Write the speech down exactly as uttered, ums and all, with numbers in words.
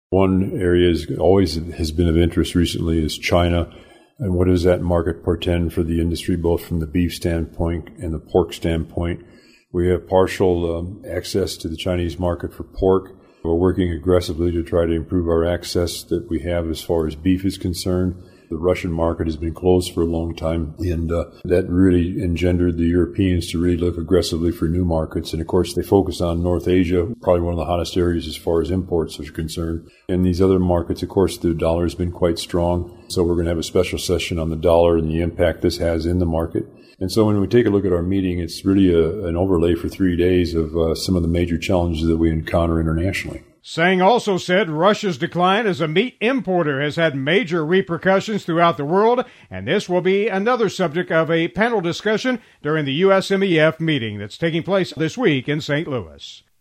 One area is always has been of interest recently is China. And what does that market portend for the industry, both from the beef standpoint and the pork standpoint? We have partial um, access to the Chinese market for pork. We're working aggressively to try to improve our access that we have as far as beef is concerned. The Russian market has been closed for a long time, and uh, that really engendered the Europeans to really look aggressively for new markets. And, of course, they focus on North Asia, probably one of the hottest areas as far as imports are concerned. And these other markets, of course, the dollar has been quite strong. So we're going to have a special session on the dollar and the impact this has in the market. And so when we take a look at our meeting, it's really a, an overlay for three days of uh, some of the major challenges that we encounter internationally. Tsang also said Russia's decline as a meat importer has had major repercussions throughout the world, and this will be another subject of a panel discussion during the U S M E F meeting that's taking place this week in Saint Louis.